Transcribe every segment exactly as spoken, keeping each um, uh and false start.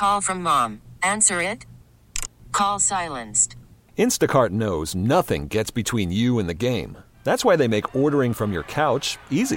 Call from mom. Answer it. Call silenced. Instacart knows nothing gets between you and the game. That's why they make ordering from your couch easy.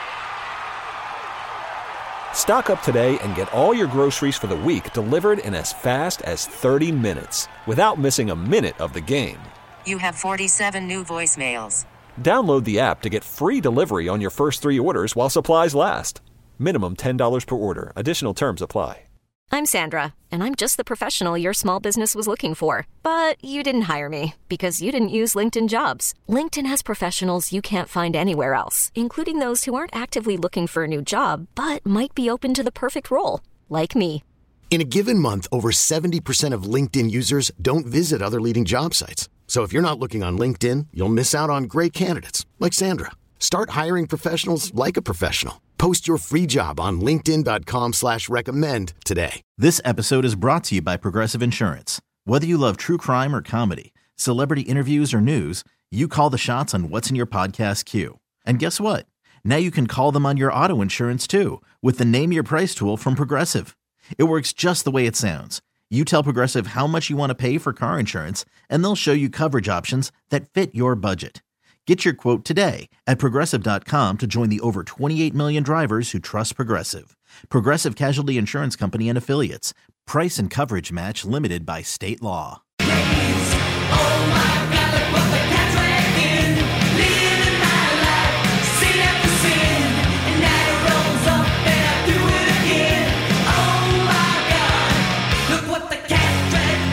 Stock up today and get all your groceries for the week delivered in as fast as thirty minutes without missing a minute of the game. You have forty-seven new voicemails. Download the app to get free delivery on your first three orders while supplies last. Minimum ten dollars per order. Additional terms apply. I'm Sandra, and I'm just the professional your small business was looking for. But you didn't hire me because you didn't use LinkedIn Jobs. LinkedIn has professionals you can't find anywhere else, including those who aren't actively looking for a new job, but might be open to the perfect role, like me. In a given month, over seventy percent of LinkedIn users don't visit other leading job sites. So if you're not looking on LinkedIn, you'll miss out on great candidates like Sandra. Start hiring professionals like a professional. Post your free job on linkedin.com slash recommend today. This episode is brought to you by Progressive Insurance. Whether you love true crime or comedy, celebrity interviews or news, you call the shots on what's in your podcast queue. And guess what? Now you can call them on your auto insurance too with the Name Your Price tool from Progressive. It works just the way it sounds. You tell Progressive how much you want to pay for car insurance, and they'll show you coverage options that fit your budget. Get your quote today at Progressive dot com to join the over twenty-eight million drivers who trust Progressive. Progressive Casualty Insurance Company and Affiliates. Price and coverage match limited by state law. Oh my God, look what the cat's wrecking. Living my life, sin after sin. And now it rolls up and I do it again. Oh my God, look what the cat's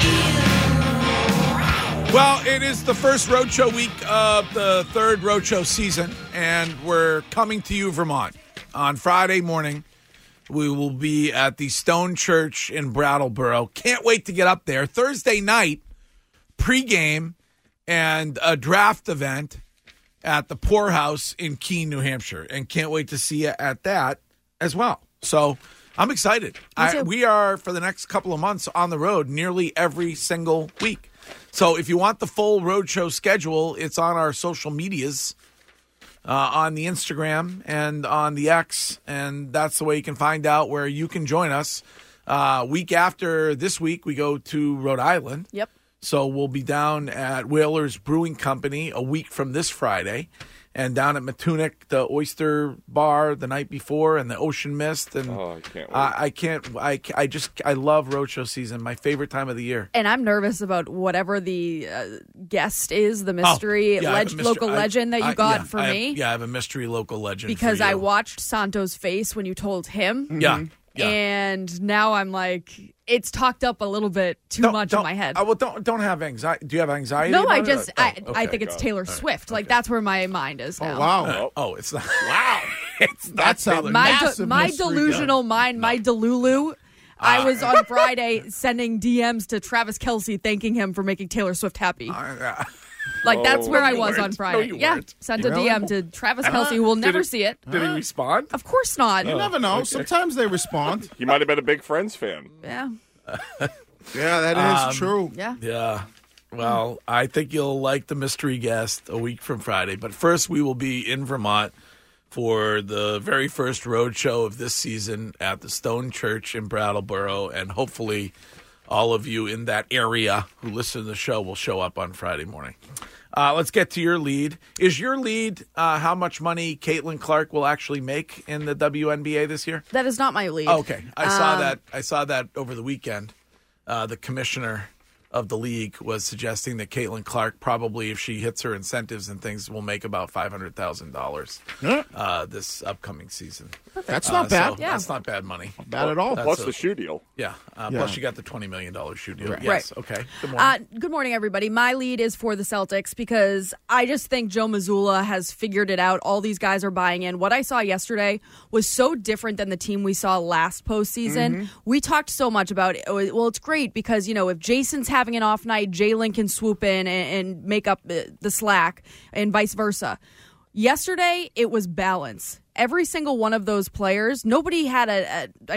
wrecking. Well, it is the first Roadshow week of the third Roadshow season, and we're coming to you, Vermont. On Friday morning, we will be at the Stone Church in Brattleboro. Can't wait to get up there. Thursday night, pregame and a draft event at the Poorhouse in Keene, New Hampshire, and can't wait to see you at that as well. So I'm excited. I, we are, for the next couple of months, on the road nearly every single week. So if you want the full Roadshow schedule, it's on our social medias, uh, on the Instagram and on the X, and that's the way you can find out where you can join us. Uh, week after this week, we go to Rhode Island. Yep. So we'll be down at Whalers Brewing Company a week from this Friday, and down at Matunic, the Oyster Bar the night before, and the Ocean Mist. And oh, I can't wait. I, I can't. I, I just I love Roadshow season. My favorite time of the year. And I'm nervous about whatever the uh, guest is, the mystery, oh, yeah, leg- mystery local I, legend that you I, got yeah, for I me. Have, yeah, I have a mystery local legend because for you. I watched Santo's face when you told him. Yeah. Yeah. And now I'm like, it's talked up a little bit too don't, much don't, in my head. Uh, well, don't don't have anxiety. Do you have anxiety? No, about I it? just, Oh, I, okay, I think it's Taylor right. Swift. Okay. Like that's where my mind is now. Oh wow! Uh, oh, it's not. Wow! It's not That's Taylor. a My massive de- my mystery delusional gun. mind, my delulu. I was on Friday sending D Ms to Travis Kelce thanking him for making Taylor Swift happy. Uh, Like, that's Oh, where no, I you was weren't. on Friday. No, you yeah, weren't. sent a Really? D M to Travis Kelce, who will Did never he- see it. Did he respond? Of course not. You never know. Sometimes they respond. He might have been a big Friends fan. Yeah, Yeah, that is Um, true. yeah. Yeah. Well, I think you'll like the mystery guest a week from Friday. But first, we will be in Vermont for the very first road show of this season at the Stone Church in Brattleboro. And hopefully all of you in that area who listen to the show will show up on Friday morning. Uh, let's get to your lead. Is your lead uh, how much money Caitlin Clark will actually make in the W N B A this year? That is not my lead. Oh, okay. I saw Um, that. I saw that over the weekend. Uh, the commissioner of the league was suggesting that Caitlin Clark probably, if she hits her incentives and things, will make about five hundred thousand dollars uh, this upcoming season. That's Uh, not bad. so Yeah. That's not bad money. Not bad at all. That's Plus a- the shoe deal. Yeah. Uh, Yeah. Plus, you got the twenty million dollars shoe deal. Right. Yes. Okay. Good morning. Uh, good morning, everybody. My lead is for the Celtics because I just think Joe Mazzulla has figured it out. All these guys are buying in. What I saw yesterday was so different than the team we saw last postseason. We talked so much about it. Well, it's great because, you know, if Jason's having an off night, Jalen can swoop in and, and make up the, the slack and vice versa. Yesterday, it was balance. Every single one of those players, nobody had a, a I mean,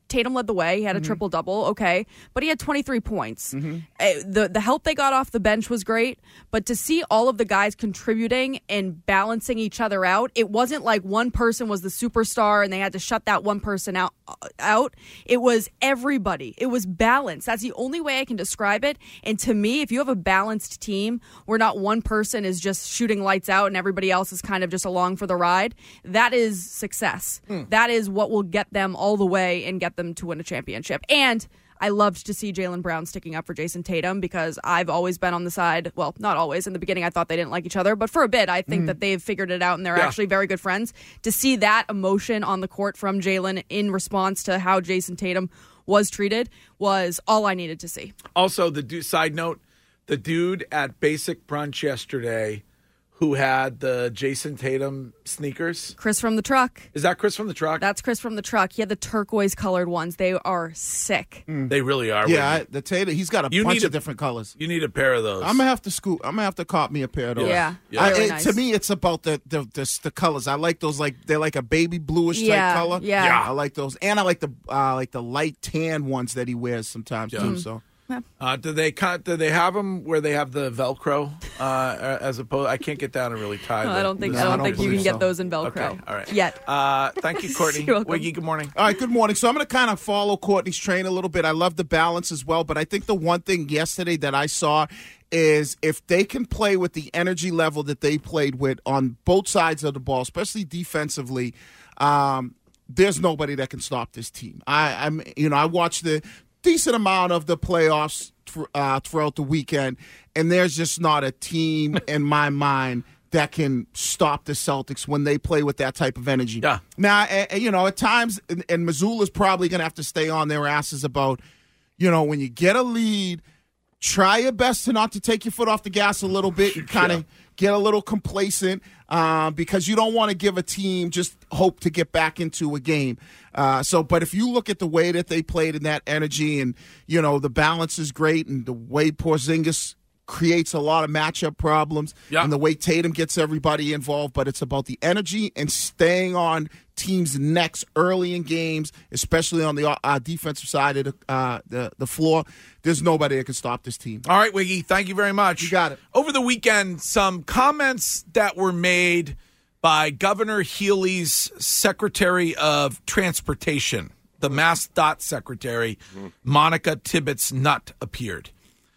Tatum led the way. He had a Mm-hmm. triple-double, okay. But he had twenty-three points. Mm-hmm. Uh, the, the help they got off the bench was great. But to see all of the guys contributing and balancing each other out, it wasn't like one person was the superstar and they had to shut that one person out. out. It was everybody. It was balanced. That's the only way I can describe it. And to me, if you have a balanced team where not one person is just shooting lights out and everybody else is kind of just along for the ride, that is success. Mm. That is what will get them all the way and get them to win a championship. And I loved to see Jaylen Brown sticking up for Jason Tatum because I've always been on the side, well, not always. In the beginning, I thought they didn't like each other. But for a bit, I think mm. that they've figured it out and they're yeah. actually very good friends. To see that emotion on the court from Jaylen in response to how Jason Tatum was treated was all I needed to see. Also, the du- side note, the dude at Basic Brunch yesterday who had the Jason Tatum sneakers. Chris from the truck. Is that Chris from the truck? That's Chris from the truck. He had the turquoise colored ones. They are sick. Mm. They really are. Yeah, I, the Tatum, he's got a you bunch a, of different colors. You need a pair of those. I'm going to have to scoop. I'm going to have to cop me a pair of those. Yeah. yeah. I, really it, nice. To me, it's about the the, the the colors. I like those, like they're like a baby bluish yeah, type color. Yeah. yeah. I like those. And I like the uh, like the light tan ones that he wears sometimes, yeah. too. Mm-hmm. So. Uh, do they do they have them where they have the Velcro uh, as opposed? I can't get down and really tie. No, the, I don't think no, I don't, I don't think you can so. get those in Velcro. Okay, all right. Yet. Uh, thank you, Courtney. You're welcome. Wiggy, good morning. All right, good morning. So I'm going to kind of follow Courtney's train a little bit. I love the balance as well, but I think the one thing yesterday that I saw is if they can play with the energy level that they played with on both sides of the ball, especially defensively, um, there's nobody that can stop this team. I, I'm, you know, I watched the decent amount of the playoffs uh, throughout the weekend, and there's just not a team in my mind that can stop the Celtics when they play with that type of energy. Yeah. Now, uh, you know, at times, and, and Missoula's probably going to have to stay on their asses about, you know, when you get a lead, try your best to not to take your foot off the gas a little bit, kind of get a little complacent uh, because you don't want to give a team just hope to get back into a game. Uh, so, but if you look at the way that they played in that energy and, you know, the balance is great and the way Porzingis creates a lot of matchup problems yeah. and the way Tatum gets everybody involved, but it's about the energy and staying on teams' necks early in games, especially on the uh, defensive side of the, uh, the the floor. There's nobody that can stop this team. All right, Wiggy, thank you very much. You got it. Over the weekend, some comments that were made by Governor Healy's Secretary of Transportation, the MassDOT Secretary, mm-hmm. Monica Tibbetts-Nutt, appeared.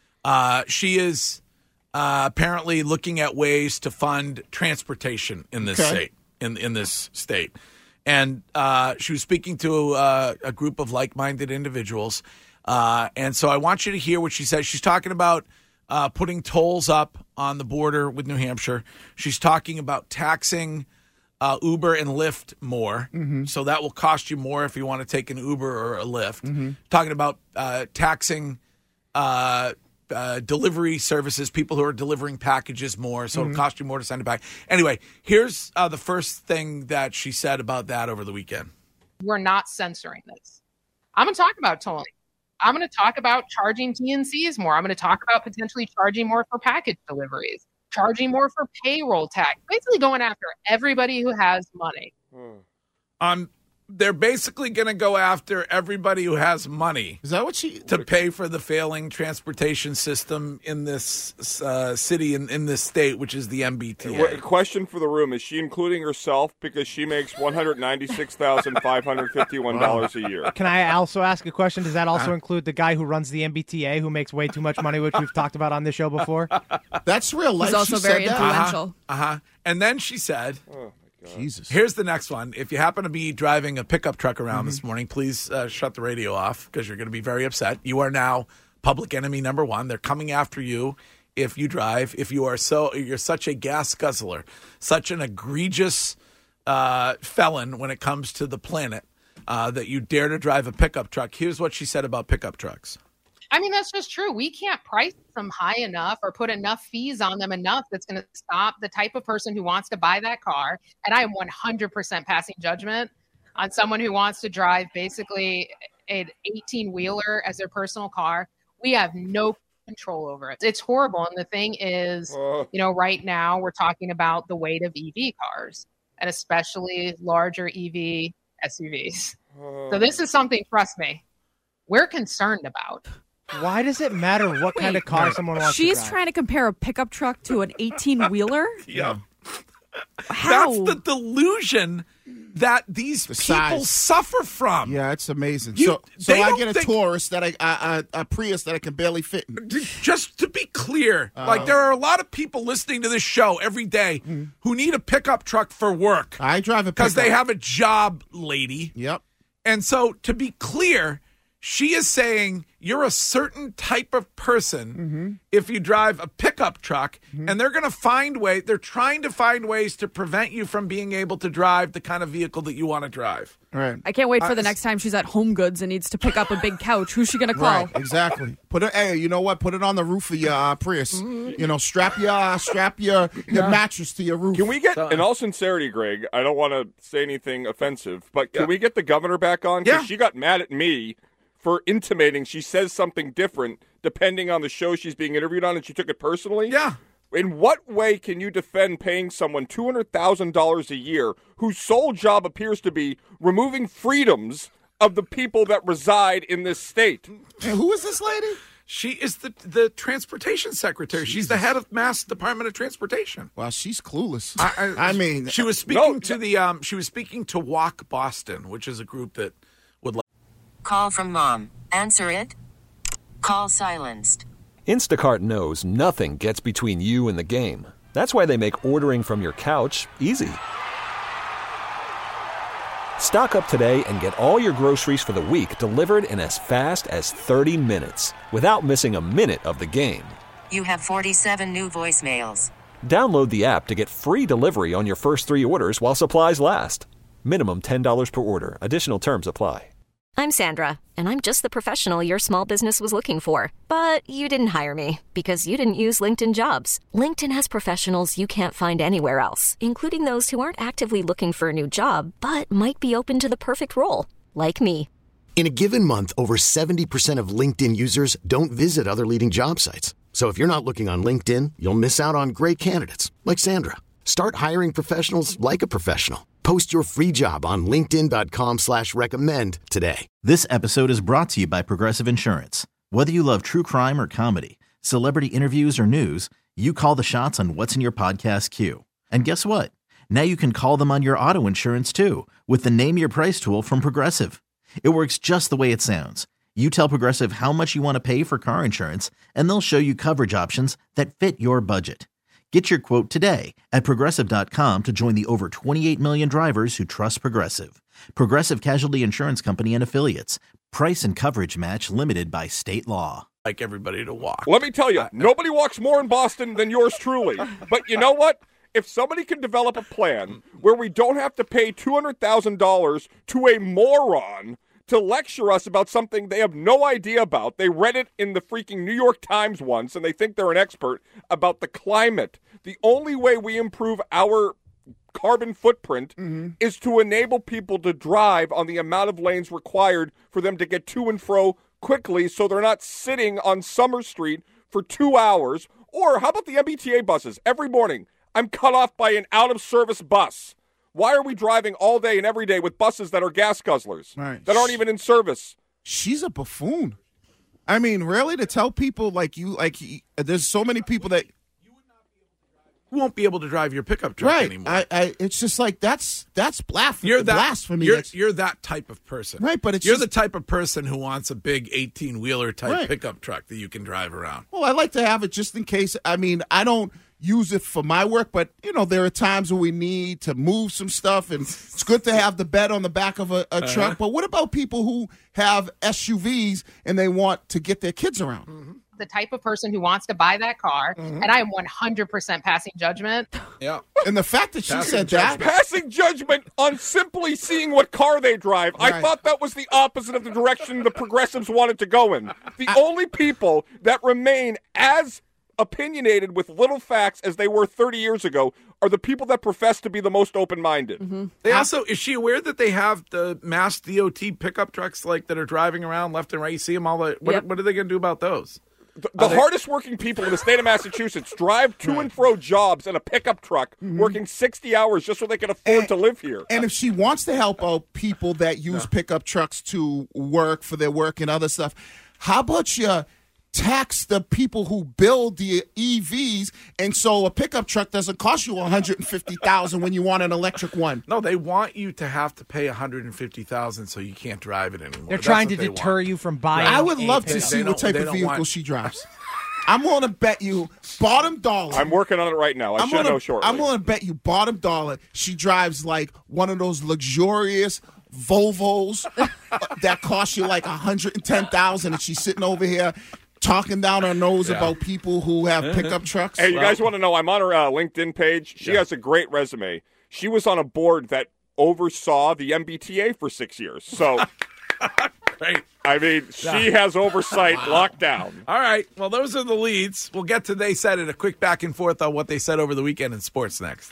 Uh, she is uh, apparently looking at ways to fund transportation in this okay. state. In in this state, and uh, she was speaking to uh, a group of like-minded individuals, uh, and so I want you to hear what she says. She's talking about uh, putting tolls up on the border with New Hampshire. She's talking about taxing uh, Uber and Lyft more, mm-hmm. so that will cost you more if you want to take an Uber or a Lyft. Mm-hmm. Talking about uh, taxing. Uh, Uh, delivery services, people who are delivering packages more, so mm-hmm. it'll cost you more to send it back. Anyway, here's uh, the first thing that she said about that over the weekend. We're not censoring this. I'm going to talk about tolling. I'm going to talk about charging T N Cs more. I'm going to talk about potentially charging more for package deliveries, charging more for payroll tax, basically going after everybody who has money. Hmm. Um, they're basically going to go after everybody who has money. Is that what she to pay for the failing transportation system in this uh, city in, in this state, which is the M B T A? Question for the room: is she including herself because she makes one hundred ninety-six thousand five hundred fifty-one dollars a year? Can I also ask a question? Does that also include the guy who runs the M B T A, who makes way too much money, which we've talked about on this show before? That's real life. He's also she very said influential. Uh huh. Uh-huh. And then she said. Oh. Jesus. Here's the next one. If you happen to be driving a pickup truck around mm-hmm. this morning, please uh, shut the radio off because you're going to be very upset. You are now public enemy number one. They're coming after you if you drive. If you are so, you're such a gas guzzler, such an egregious uh, felon when it comes to the planet uh, that you dare to drive a pickup truck. Here's what she said about pickup trucks. I mean, that's just true. We can't price them high enough or put enough fees on them enough that's going to stop the type of person who wants to buy that car. And I am one hundred percent passing judgment on someone who wants to drive basically an eighteen-wheeler as their personal car. We have no control over it. It's horrible. And the thing is, you know, right now we're talking about the weight of E V cars and especially larger E V S U Vs. So this is something, trust me, we're concerned about. Why does it matter what kind of car someone wants to She's drive? trying to compare a pickup truck to an eighteen-wheeler? Yeah. How? That's the delusion that these The people size. suffer from. Yeah, it's amazing. You- so so they I don't get a think- Taurus that I, a, a, a Prius that I can barely fit in. Just to be clear, Uh, like there are a lot of people listening to this show every day who need a pickup truck for work I drive a because they pickup. have a job, lady. Yep. And so, to be clear, she is saying you're a certain type of person if you drive a pickup truck, and they're going to find way. They're trying to find ways to prevent you from being able to drive the kind of vehicle that you want to drive. Right. I can't wait for Uh, the next time she's at Home Goods and needs to pick up a big couch. Who's she going to call? Right, exactly. Put it. Hey, you know what? Put it on the roof of your uh, Prius. You know, strap your uh, strap your your mattress to your roof. Can we get, in all sincerity, Greg, I don't want to say anything offensive, but can Yeah. we get the governor back on? 'Cause Yeah. she got mad at me for intimating she says something different depending on the show she's being interviewed on, and she took it personally? Yeah. In what way can you defend paying someone two hundred thousand dollars a year whose sole job appears to be removing freedoms of the people that reside in this state? And who is this lady? She is the the transportation secretary. She's the head of Mass Department of Transportation. Well, she's clueless. I, I mean, she was speaking No, to the um, she was speaking to Walk Boston, which is a group that would like. Call from mom. Answer it. Call silenced. Instacart knows nothing gets between you and the game. That's why they make ordering from your couch easy. Stock up today and get all your groceries for the week delivered in as fast as thirty minutes without missing a minute of the game. You have forty-seven new voicemails. Download the app to get free delivery on your first three orders while supplies last. Minimum ten dollars per order. Additional terms apply. I'm Sandra, and I'm just the professional your small business was looking for. But you didn't hire me because you didn't use LinkedIn Jobs. LinkedIn has professionals you can't find anywhere else, including those who aren't actively looking for a new job, but might be open to the perfect role, like me. In a given month, over seventy percent of LinkedIn users don't visit other leading job sites. So if you're not looking on LinkedIn, you'll miss out on great candidates like Sandra. Start hiring professionals like a professional. Post your free job on linkedin.com slash recommend today. This episode is brought to you by Progressive Insurance. Whether you love true crime or comedy, celebrity interviews or news, you call the shots on what's in your podcast queue. And guess what? Now you can call them on your auto insurance too with the Name Your Price tool from Progressive. It works just the way it sounds. You tell Progressive how much you want to pay for car insurance, and they'll show you coverage options that fit your budget. Get your quote today at Progressive dot com to join the over twenty-eight million drivers who trust Progressive. Progressive Casualty Insurance Company and Affiliates. Price and coverage match limited by state law. Like everybody to walk. Let me tell you, nobody walks more in Boston than yours truly. But you know what? If somebody can develop a plan where we don't have to pay two hundred thousand dollars to a moron to lecture us about something they have no idea about. They read it in the freaking New York Times once, and they think they're an expert about the climate. The only way we improve our carbon footprint Mm-hmm. is to enable people to drive on the amount of lanes required for them to get to and fro quickly so they're not sitting on Summer Street for two hours. Or how about the M B T A buses? Every morning, I'm cut off by an out-of-service bus. Why are we driving all day and every day with buses that are gas guzzlers, Right. that aren't even in service? She's a buffoon. I mean, really, to tell people like you, like he, there's so many people that You won't be able to drive your pickup truck right. anymore. I, I, it's just like that's that's blasphemy. You're that blasphemy. You're, That's- you're that type of person, Right, but it's you're just- the type of person who wants a big eighteen wheeler type Right. pickup truck that you can drive around. Well, I like to have it just in case. I mean, I don't use it for my work, but you know, there are times where we need to move some stuff, and it's good to have the bed on the back of a, a Uh-huh. truck. But what about people who have S U Vs and they want to get their kids around? Mm-hmm. The type of person who wants to buy that car, Mhm. and I am one hundred percent passing judgment. Yeah. And the fact that she Passing said that, Passing judgment on simply seeing what car they drive. I Right. thought that was the opposite of the direction the progressives wanted to go in. The only people that remain as opinionated with little facts as they were thirty years ago are the people that profess to be the most open-minded. They also is she aware that they have the Mass D O T pickup trucks like that are driving around left and right? You see them all. The, what, Yep. what are they going to do about those? The, the hardest working people in the state of Massachusetts drive to and fro jobs in a pickup truck, Mm-hmm. working sixty hours just so they can afford to live here. And if she wants to help out people that use pickup trucks to work for their work and other stuff, how about you tax the people who build the E Vs, and so a pickup truck doesn't cost you one hundred fifty thousand dollars when you want an electric one? No, they want you to have to pay one hundred fifty thousand dollars so you can't drive it anymore. They're That's trying what to they deter want. you from buying. I would a love to pickup. see They what don't- type they of don't vehicle want- she drives. I'm willing to bet you bottom dollar. I'm working on it right now. I I'm should gonna, know shortly. I'm willing to bet you bottom dollar she drives like one of those luxurious Volvos that cost you like one hundred ten thousand dollars, and she's sitting over here talking down her nose Yeah. about people who have pickup trucks. Hey, you guys want to know? I'm on her uh, LinkedIn page. She Yeah. has a great resume. She was on a board that oversaw the M B T A for six years. So, Great. I mean, she has oversight locked down. All right. Well, those are the leads. We'll get to They Said It, a quick back and forth on what they said over the weekend in sports next.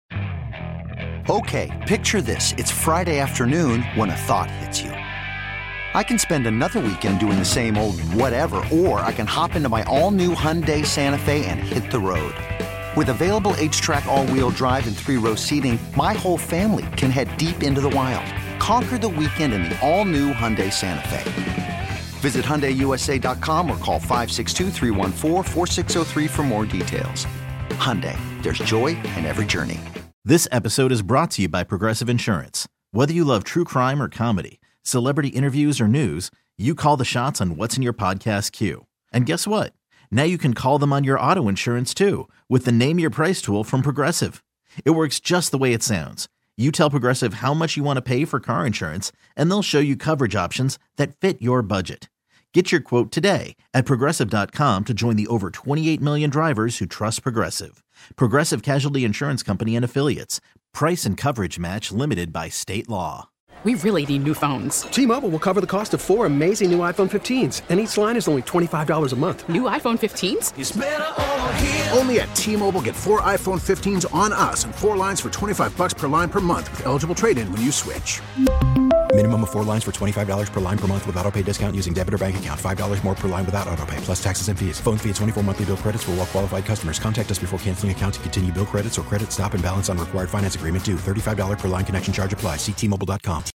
Okay, picture this. It's Friday afternoon when a thought hits you. I can spend another weekend doing the same old whatever, or I can hop into my all-new Hyundai Santa Fe and hit the road. With available H-Track all-wheel drive and three-row seating, my whole family can head deep into the wild. Conquer the weekend in the all-new Hyundai Santa Fe. Visit Hyundai U S A dot com or call five six two, three one four, four six zero three for more details. Hyundai, there's joy in every journey. This episode is brought to you by Progressive Insurance. Whether you love true crime or comedy, celebrity interviews or news, you call the shots on what's in your podcast queue. And guess what? Now you can call them on your auto insurance too with the Name Your Price tool from Progressive. It works just the way it sounds. You tell Progressive how much you want to pay for car insurance, and they'll show you coverage options that fit your budget. Get your quote today at Progressive dot com to join the over twenty-eight million drivers who trust Progressive. Progressive Casualty Insurance Company and Affiliates. Price and coverage match limited by state law. We really need new phones. T-Mobile will cover the cost of four amazing new iPhone fifteens, and each line is only twenty-five dollars a month. New iPhone fifteens? It's better over here. Only at T-Mobile, get four iPhone fifteens on us and four lines for twenty-five bucks per line per month with eligible trade-in when you switch. Minimum of four lines for twenty-five dollars per line per month with autopay discount using debit or bank account. five dollars more per line without autopay, plus taxes and fees. Phone fee at twenty-four monthly bill credits for well-qualified customers. Contact us before canceling account to continue bill credits or credit stop and balance on required finance agreement due. thirty-five dollars per line connection charge applies. See T Mobile dot com.